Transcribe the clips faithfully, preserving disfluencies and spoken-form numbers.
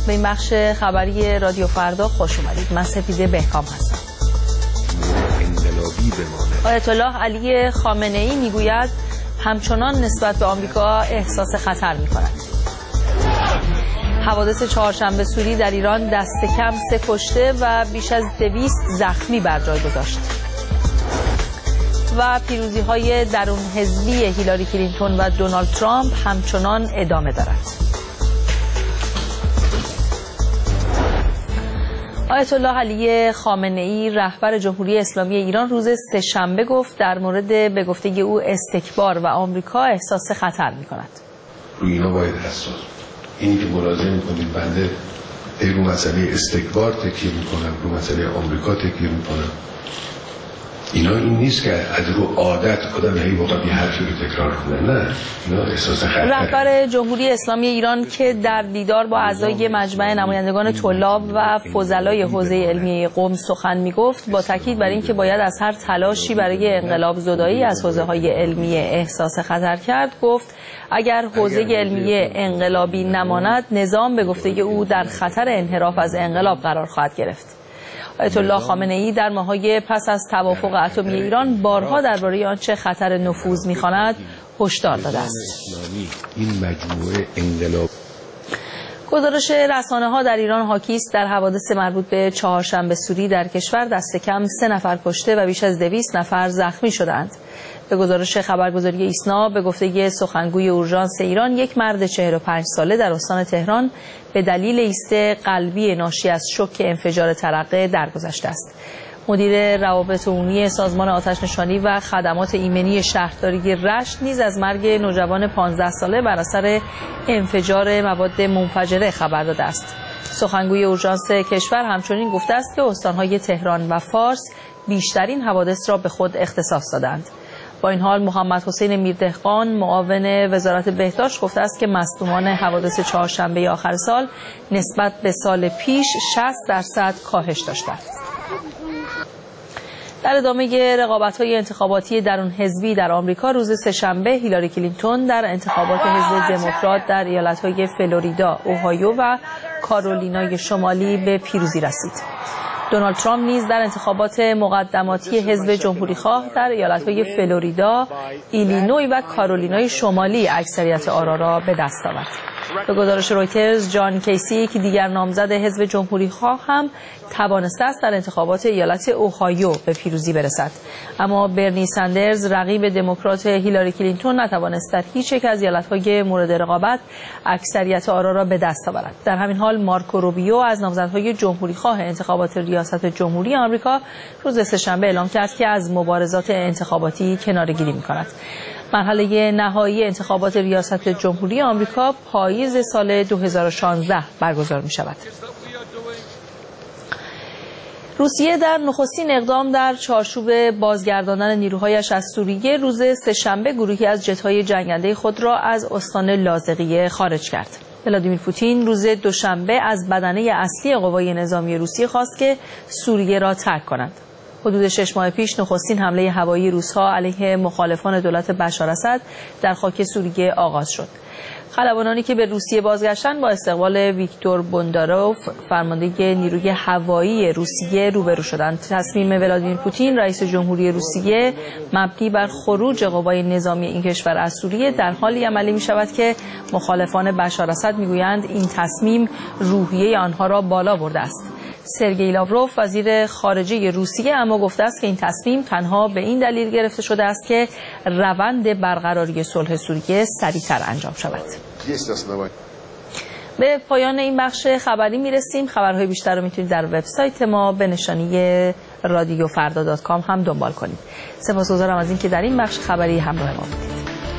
به این بخش خبری رادیو فردا خوش اومدید. من سپیده بهکام هستم. آیت الله علی خامنه ای میگوید همچنان نسبت به آمریکا احساس خطر می‌کند. حوادث چهارشنبه سوری در ایران دست کم سه کشته و بیش از دویست زخمی بر جای گذاشت. و پیروزی‌های درون حزبی هیلاری کلینتون و دونالد ترامپ همچنان ادامه دارد. آیت الله علی خامنه ای رهبر جمهوری اسلامی ایران روز سه‌شنبه گفت در مورد به گفته او استکبار و آمریکا احساس خطر می‌کند. روی اینا باید حساس. اینی که ملاحظه می‌کنید بنده رو مسئله استکبار تکیه می‌کنم، رو مسئله آمریکا تکیه می‌کنم. اینا این نیست که از رو عادت آدم هی واقعا یه حرفی رو تکرار کنه. نه، اینا احساس خطر. رهبر جمهوری اسلامی ایران که در دیدار با اعضای مجمع نمایندگان طلاب و فضلای حوزه علمی قم سخن میگفت، با تاکید بر اینکه باید از هر تلاشی برای انقلاب زدایی از حوزه‌های علمی احساس خطر کرد، گفت اگر حوزه علمی انقلابی نماند، نظام به گفته او در خطر انحراف از انقلاب قرار خواهد گرفت. آیت الله خامنه ای در ماه‌های پس از توافق اتمی ایران بارها درباره آنچه خطر نفوذ می‌خواند هشدار داده است. این مجموعه انقلاب گزارش رسانه‌ها در ایران حاکی است در حوادث مربوط به چهارشنبه سوری در کشور دست کم سه نفر کشته و بیش از دویست نفر زخمی شدند. به گزارش خبرگزاری ایسنا به گفته سخنگوی اورژانس ایران، یک مرد چهل و پنج ساله در استان تهران به دلیل ایست قلبی ناشی از شوک انفجار ترقه درگذشته است. مدیر روابط عمومی سازمان آتش‌نشانی و خدمات ایمنی شهرداری رشت نیز از مرگ نوجوان پانزده ساله بر اثر انفجار مواد منفجره خبر داده است. سخنگوی اورژانس کشور همچنین گفته است که استان‌های تهران و فارس بیشترین حوادث را به خود اختصاص دادند. با این حال محمد حسین میردهقان معاون وزارت بهداشت گفته است که مصدومان حوادث چهارشنبه آخر سال نسبت به سال پیش شصت درصد کاهش داشتند. در ادامه رقابت‌های انتخاباتی درون حزبی در آمریکا، روز سه‌شنبه هیلاری کلینتون در انتخابات حزب دموکرات در ایالت‌های فلوریدا، اوهایو و کارولینای شمالی به پیروزی رسید. دونالد ترامپ نیز در انتخابات مقدماتی حزب جمهوری‌خواه در ایالت‌های فلوریدا، ایلینوی و کارولینای شمالی اکثریت آرا را به دست آورد. به گزارش رویترز، جان کیسی که دیگر نامزد حزب جمهوری‌خواه هم توانسته است در انتخابات ایالت اوهایو به پیروزی برسد، اما برنی سندرز رقیب دموکرات هیلاری کلینتون نتوانست در هیچ یک از ایالت‌های مورد رقابت اکثریت آرا را به دست آورد. در همین حال مارکو روبیو از نامزدهای جمهوری‌خواه انتخابات ریاست جمهوری آمریکا روز سه‌شنبه اعلام کرد که از مبارزات انتخاباتی کناره‌گیری می‌کند. مرحله نهایی انتخابات ریاست جمهوری آمریکا پاییز سال دو هزار و شانزده برگزار می شود. روسیه در نخستین اقدام در چارچوب بازگرداندن نیروهایش از سوریه روز سه‌شنبه گروهی از جت‌های جنگنده خود را از استان لاذقیه خارج کرد. ولادیمیر پوتین روز دوشنبه از بدنه اصلی قوای نظامی روسیه خواست که سوریه را ترک کنند. حدود شش ماه پیش نخستین حمله هوایی روس‌ها علیه مخالفان دولت بشار اسد در خاک سوریه آغاز شد. خلبانانی که به روسیه بازگشتند با استقبال ویکتور بونداروف، فرمانده نیروی هوایی روسیه، روبرو شدند. تصمیم ولادیمیر پوتین رئیس جمهوری روسیه مبنی بر خروج قوای نظامی این کشور از سوریه در حالی عملی می شود که مخالفان بشار اسد می گویند این تصمیم روحیه آنها را بالا برده است. سرگئی لاوروف وزیر خارجه روسیه اما گفته است که این تصمیم تنها به این دلیل گرفته شده است که روند برقراری صلح سوریه سریعتر انجام شود. به پایان این بخش خبری میرسیم. خبرهای بیشتر رو میتونید در وبسایت ما به نشانی رادیو فردا دات کام هم دنبال کنید. سپاسگزارم از اینکه در این بخش خبری همراه ما بودید.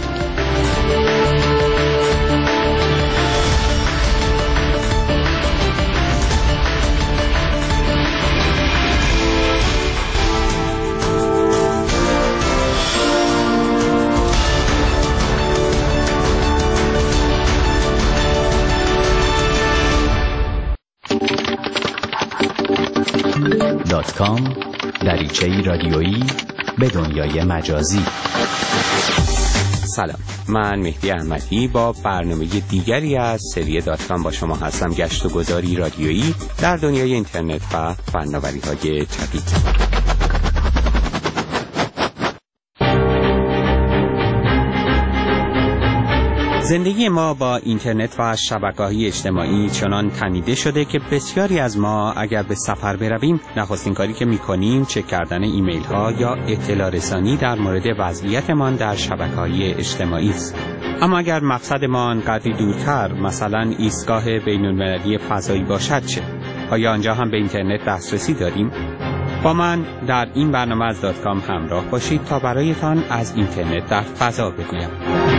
دات کام دریچه‌ای رادیویی به دنیای مجازی. سلام، من مهدی احمدی با برنامه دیگری از سری دات کام با شما هستم. گشت و گذاری رادیویی در دنیای اینترنت و فناوری‌های جدید. زندگی ما با اینترنت و شبکه‌های اجتماعی چنان تنیده شده که بسیاری از ما اگر به سفر برویم نخستین کاری که می‌کنیم چک کردن ایمیل‌ها یا اطلاع رسانی در مورد وضعیتمان در شبکه‌های اجتماعی است. اما اگر مقصدمان قدری دورتر، مثلا ایستگاه بین‌المللی فضایی باشد چه؟ آیا آنجا هم به اینترنت دسترسی داریم؟ با من در این برنامه از دات کام همراه باشید تا برایتان از اینترنت در فضا بگویم.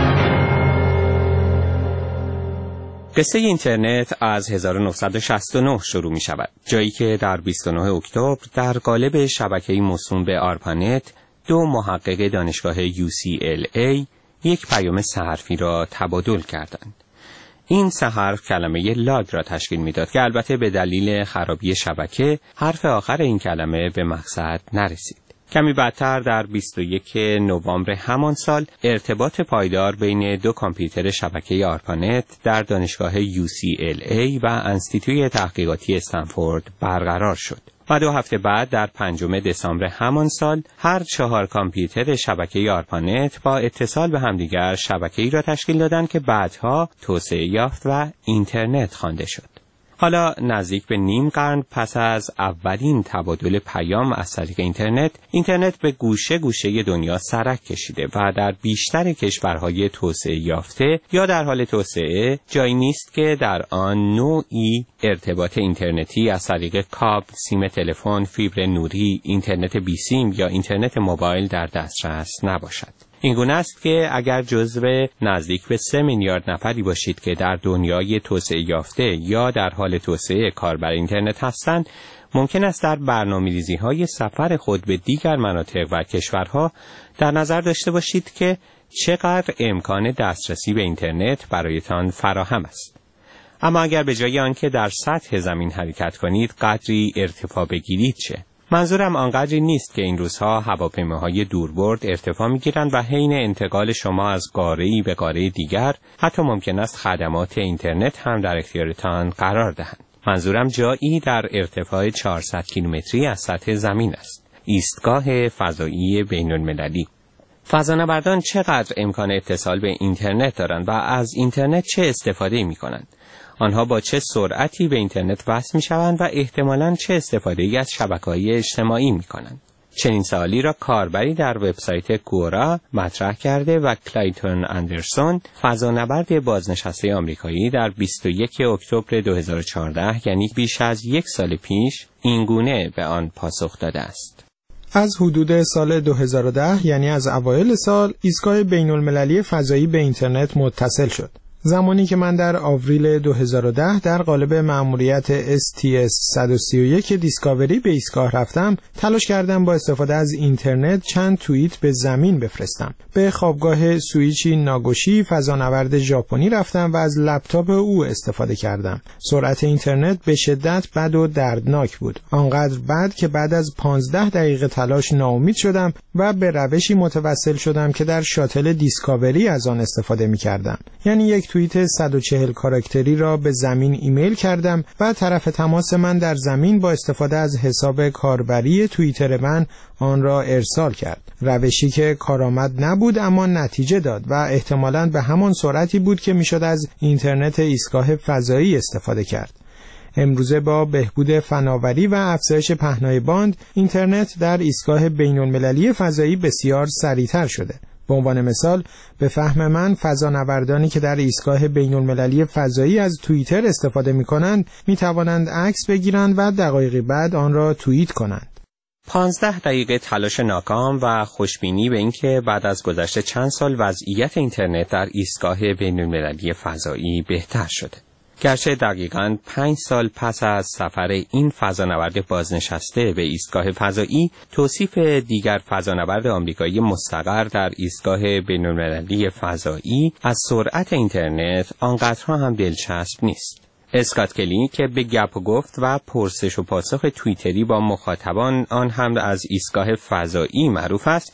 قصه اینترنت از هزار و نهصد و شصت و نه شروع می شود، جایی که در بیست و نه اکتبر در قالب شبکه‌ای موسوم به آرپانت دو محقق دانشگاه یو سی ال ای یک پیام سه حرفی را تبادل کردند. این سه حرف کلمه لاگ را تشکیل می‌داد که البته به دلیل خرابی شبکه حرف آخر این کلمه به مقصد نرسید. کمی بعدتر در بیست و یک نوامبر همان سال ارتباط پایدار بین دو کامپیوتر شبکه آرپانت در دانشگاه یو سی ال ای و انستیتوی تحقیقاتی استنفورد برقرار شد. و دو هفته بعد در پنجم دسامبر همان سال هر چهار کامپیوتر شبکه آرپانت با اتصال به همدیگر شبکه‌ای را تشکیل دادند که بعدها توسعه یافت و اینترنت خوانده شد. حالا نزدیک به نیم قرن پس از اولین تبادل پیام از طریق اینترنت، اینترنت به گوشه گوشه دنیا سرک کشیده و در بیشتر کشورهای توسعه یافته یا در حال توسعه جایی نیست که در آن نوعی ارتباط اینترنتی از طریق کابل، سیم تلفن، فیبر نوری، اینترنت بی سیم یا اینترنت موبایل در دسترس نباشد. این گونه است که اگر جزو نزدیک به سه میلیارد نفری باشید که در دنیای توسعه یافته یا در حال توسعه کاربر اینترنت هستند، ممکن است در برنامه‌ریزی‌های سفر خود به دیگر مناطق و کشورها در نظر داشته باشید که چقدر امکان دسترسی به اینترنت برایتان فراهم است. اما اگر به جای آنکه در سطح زمین حرکت کنید قدری ارتفاع بگیرید چه؟ منظورم آنقدری نیست که این روزها هواپیماهای دوربرد ارتفاع می‌گیرند و حین انتقال شما از قاره‌ای به قاره دیگر حتی ممکن است خدمات اینترنت هم در اختیارتان قرار دهند. منظورم جایی در ارتفاع چهارصد کیلومتری از سطح زمین است. ایستگاه فضایی بین‌المللی. فضانوردان چقدر امکان اتصال به اینترنت دارند و از اینترنت چه استفاده می‌کنند؟ آنها با چه سرعتی به اینترنت وصل می‌شوند و احتمالاً چه استفاده‌ای از شبکه‌های اجتماعی می‌کنند؟ چنین سوالی را کاربری در وبسایت کورا مطرح کرده و کلایتون اندرسون، فضانورد بازنشسته آمریکایی، در بیست و یک اکتبر دو هزار و چهارده، یعنی بیش از یک سال پیش، این گونه به آن پاسخ داده است. از حدود سال دو هزار و ده، یعنی از اوایل سال، ایستگاه بین‌المللی فضایی به اینترنت متصل شد. زمانی که من در آوریل دو هزار و ده در قالب مأموریت اس تی اس صد و سی و یک دیسکاوری به ایستگاه رفتم، تلاش کردم با استفاده از اینترنت چند توییت به زمین بفرستم. به خوابگاه سویچی ناگوشی، فضانورد ژاپنی، رفتم و از لپتاپ او استفاده کردم. سرعت اینترنت به شدت بد و دردناک بود. آنقدر بد که بعد از پانزده دقیقه تلاش ناامید شدم و به روشی متوسل شدم که در شاتل دیسکاوری از آن استفاده می کردم. یعنی یک توییت صد و چهل کاراکتری را به زمین ایمیل کردم و طرف تماس من در زمین با استفاده از حساب کاربری توییتر من آن را ارسال کرد. روشی که کارآمد نبود اما نتیجه داد و احتمالاً به همان سرعتی بود که میشد از اینترنت ایستگاه فضایی استفاده کرد. امروزه با بهبود فناوری و افزایش پهنای باند، اینترنت در ایستگاه بین‌المللی فضایی بسیار سریعتر شده. به عنوان مثال، به فهم من فضانوردانی که در ایستگاه بین‌المللی فضایی از توییتر استفاده می‌کنند، می‌توانند عکس بگیرند و دقایقی بعد آن را توییت کنند. پانزده دقیقه تلاش ناکام و خوشبینی به اینکه بعد از گذشت چند سال وضعیت اینترنت در ایستگاه بین‌المللی فضایی بهتر شده. گرچه دقیقاً پنج سال پس از سفر این فضانورد بازنشسته به ایستگاه فضایی، توصیف دیگر فضانورد آمریکایی مستقر در ایستگاه بین‌المللی فضایی از سرعت اینترنت آنقدرها هم دلچسب نیست. اسکات کلی که به گپ و گفت و پرسش و پاسخ توییتری با مخاطبان آن هم از ایستگاه فضایی معروف است،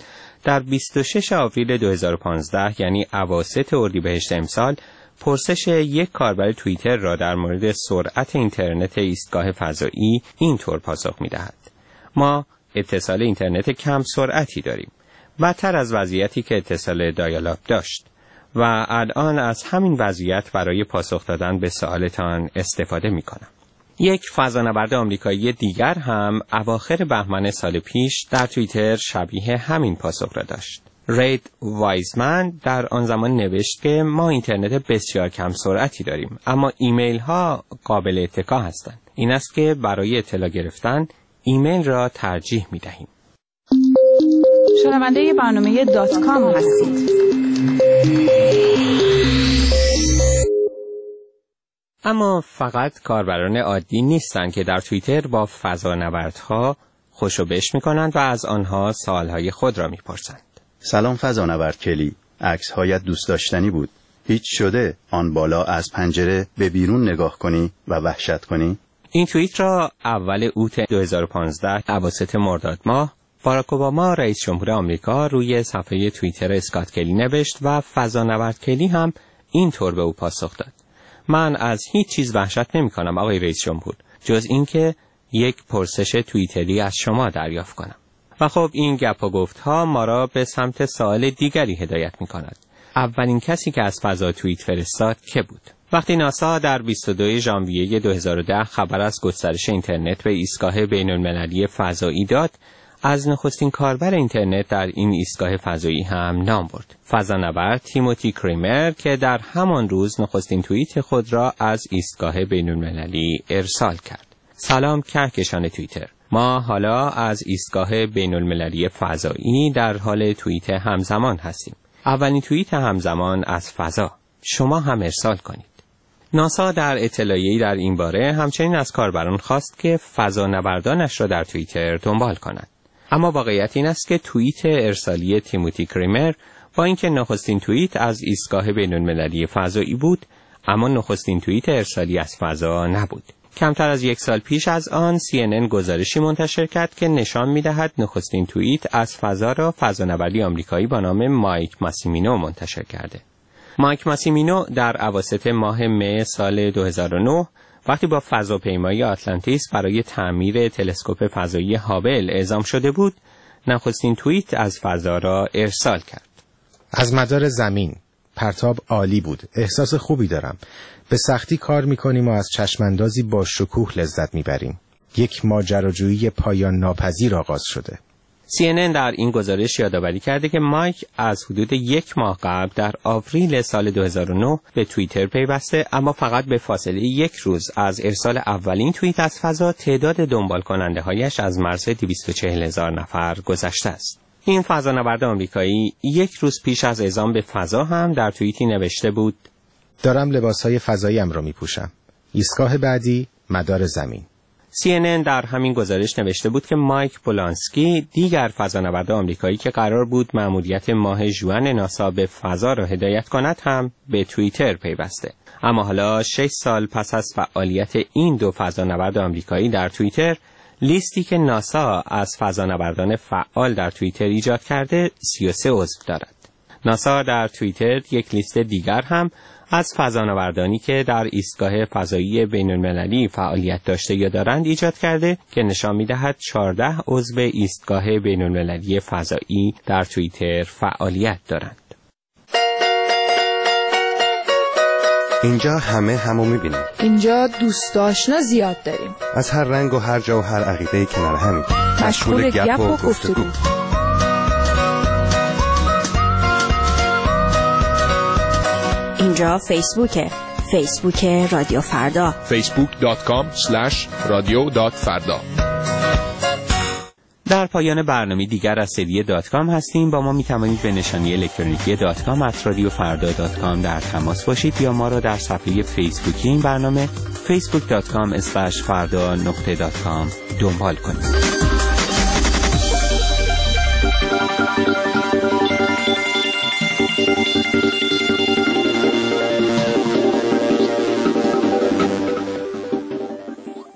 در بیست و ششم آوریل دو هزار و پانزده یعنی اواسط اردیبهشت امسال پرسش یک کاربر توییتر را در مورد سرعت اینترنت ایستگاه فضایی اینطور پاسخ می‌دهد: ما اتصال اینترنت کم سرعتی داریم، بدتر از وضعیتی که اتصال دایال-آپ داشت و الان از همین وضعیت برای پاسخ دادن به سوالتان استفاده می‌کنم. یک فضانورد آمریکایی دیگر هم اواخر بهمن سال پیش در توییتر شبیه همین پاسخ را داشت. رید وایزمن در آن زمان نوشت که ما اینترنت بسیار کم سرعتی داریم، اما ایمیل ها قابل اتکا هستند. این است که برای اطلاع گرفتن ایمیل را ترجیح می دهیم. شنونده برنامه دات کام هستید. اما فقط کاربران عادی نیستند که در توییتر با فضانوردها خوشو بش می‌کنند و از آنها سوالهای خود را می‌پرسند. سلام فضانورد کلی، عکس‌هایت دوست داشتنی بود. هیچ شده آن بالا از پنجره به بیرون نگاه کنی و وحشت کنی؟ این توییت را اول اوت دو هزار و پانزده اواسط مرداد ماه باراک اوباما رئیس جمهور آمریکا روی صفحه توییتر اسکات کلی نوشت و فضانورد کلی هم اینطور به او پاسخ داد: من از هیچ چیز وحشت نمی کنم آقای رئیس جمهور، جز اینکه یک پرسش توییتری از شما دریافت کنم. و خب این گپ و گفت ها ما را به سمت سوال دیگری هدایت می کند. اولین کسی که از فضا توییت فرستاد که بود؟ وقتی ناسا در بیست و دوم ژانویه دو هزار و ده خبر از گسترش اینترنت به ایستگاه بین المللی فضایی داد، از نخستین کاربر اینترنت در این ایستگاه فضایی هم نام برد: فضانورد تیموتی کریمر که در همان روز نخستین توییت خود را از ایستگاه بین المللی ارسال کرد. سلام کهکشان توییتر، ما حالا از ایستگاه بین المللی فضایی در حال توییت همزمان هستیم. اولین توییت همزمان از فضا، شما هم ارسال کنید. ناسا در اطلاعیه‌ای در این باره همچنین از کاربران خواست که فضانوردانش را در توییتر دنبال کنند. اما واقعیت این است که توییت ارسالی تیموتی کریمر با اینکه نخستین توییت از ایستگاه بین المللی فضایی بود، اما نخستین توییت ارسالی از فضا نبود. کمتر از یک سال پیش از آن سی ان ان گزارشی منتشر کرد که نشان می‌دهد نخستین توییت از فضا را فضانوردی آمریکایی با نام مایک ماسیمینو منتشر کرده. مایک ماسیمینو در اواسط ماه مه سال دو هزار و نه وقتی با فضاپیمای آتلانتیس برای تعمیر تلسکوپ فضایی هابل اعزام شده بود، نخستین توییت از فضا را ارسال کرد. از مدار زمین، پرتاب عالی بود، احساس خوبی دارم. به سختی کار میکنیم و از چشماندازی با شکوه لذت میبریم. یک ماجراجویی پایان ناپذیر آغاز شده. سی ان ان در این گزارش یادآوری کرده که مایک از حدود یک ماه قبل در آوریل سال دو هزار و نه به توییتر پیوسته، اما فقط به فاصله یک روز از ارسال اولین توییت از فضا تعداد دنبال کننده هایش از مرز دویست و چهل هزار نفر گذشته است. این فضانورد آمریکایی یک روز پیش از اعزام به فضا هم در توییتی نوشته بود: دارم لباسهای فضاییم را میپوشم. ایستگاه بعدی مدار زمین. سی ان ان در همین گزارش نوشته بود که مایک پولانسکی، دیگر فضانورد آمریکایی که قرار بود مأموریت ماه ژوئن ناسا به فضا را هدایت کند، هم به توییتر پیوسته. اما حالا شش سال پس از فعالیت این دو فضانورد آمریکایی در توییتر، لیستی که ناسا از فضانوردان فعال در توییتر ایجاد کرده سی و سه عضو دارد. ناسا در توییتر یک لیست دیگر هم از فضانوردانی که در ایستگاه فضایی بین المللی فعالیت داشته یا دارند ایجاد کرده که نشان می‌دهد چهارده عضو ایستگاه بین المللی فضایی در توییتر فعالیت دارند. اینجا همه همو می‌بینیم. اینجا دوست آشنا زیاد داریم. از هر رنگ و هر جا و هر عقیده‌ای کنار همیم. مشغول گپ و گفتگو. اینجا فیسبوکه، فیسبوک رادیو فردا، فیسبوک دات کام اسلش رادیو دات فردا. در پایان برنامه دیگر از سری دات کام هستیم. با ما می توانید به نشانی الکترونیکی دات کام ات رادیو فردا دات کام در تماس باشید یا ما را در صفحه فیسبوکی این برنامه فیسبوک دات کام اسلش فردا نقطه دات کام دنبال کنید.